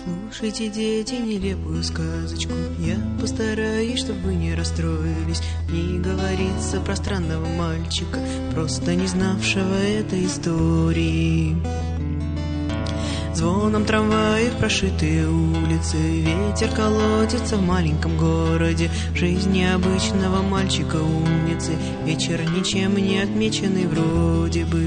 Слушайте, дети, нелепую сказочку. Я постараюсь, чтобы вы не расстроились. Не говорится про странного мальчика, просто не знавшего этой истории. Звоном трамваев прошитые улицы, ветер колотится в маленьком городе. Жизнь необычного мальчика-умницы, вечер ничем не отмеченный вроде бы.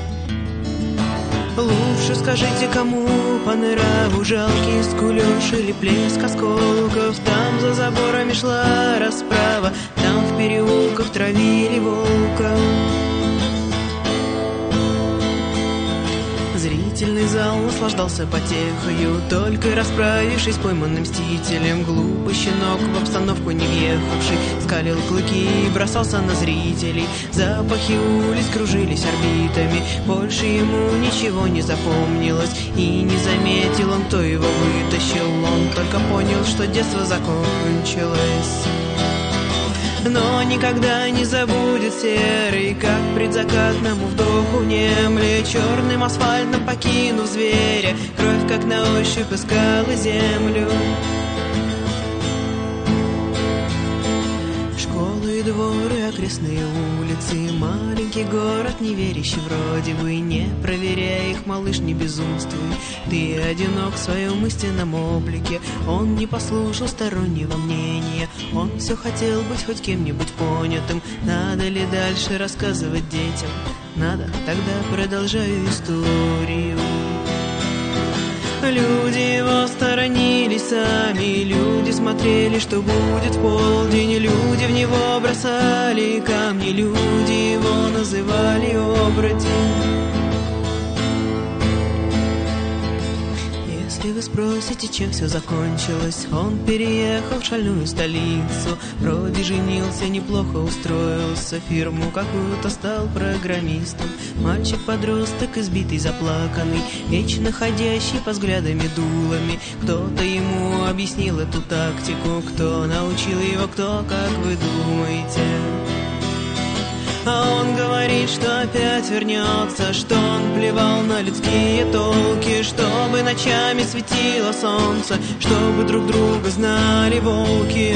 Лучше скажите, кому по нраву жалкий скулёж или плеск осколков. Там за заборами шла расправа, там в переулках травили волка. Зрительный зал наслаждался потехою, только расправившись с пойманным мстителем. Глупый щенок, в обстановку не въехавший, скалил клыки и бросался на зрителей. Запахи улиц кружились орбитами, больше ему ничего не запомнилось. И не заметил он, кто его вытащил, он только понял, что детство закончилось. Но никогда не забудет серый, как предзакатному вдоху внемли. Черным асфальтом покинув зверя, кровь как на ощупь искала землю. Школы, дворы, окрестные улицы, маленький город, не верящий вроде бы. Не проверяй их, малыш, не безумствуй. Ты одинок в своем истинном облике. Он не послушал стороннего мнения, он все хотел быть хоть кем-нибудь понятым. Надо ли дальше рассказывать детям? Надо, тогда продолжаю историю. Люди его сторонились сами, люди смотрели, что будет в полдень. Люди в него бросали камни, люди его называли оборотень. Если вы спросите, чем все закончилось, он переехал в шальную столицу. Вроде женился, неплохо устроился, фирму какую-то стал программистом. Мальчик-подросток, избитый, заплаканный, вечно ходящий по взглядами дулами. Кто-то ему объяснил эту тактику, кто научил его, кто, как вы думаете? А он говорит, что опять вернется, что он плевал на людские толки, чтобы ночами светило солнце, чтобы друг друга знали волки.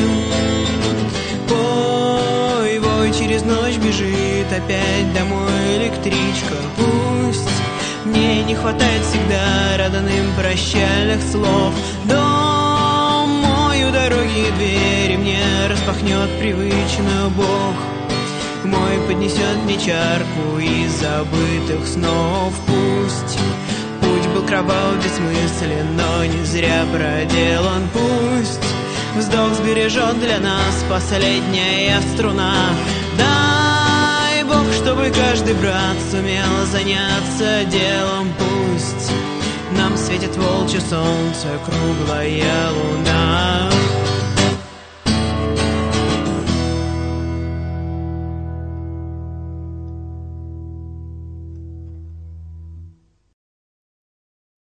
Вой, вой, через ночь бежит опять домой электричка. Пусть мне не хватает всегда родным прощальных слов, дом мой у дороги двери мне распахнет привычно Бог. Мой поднесет мне чарку из забытых снов. Пусть путь был кровав, бессмыслен, но не зря проделан. Пусть вздох сбережет для нас последняя струна. Дай Бог, чтобы каждый брат сумел заняться делом. Пусть нам светит волчье солнце, круглая луна.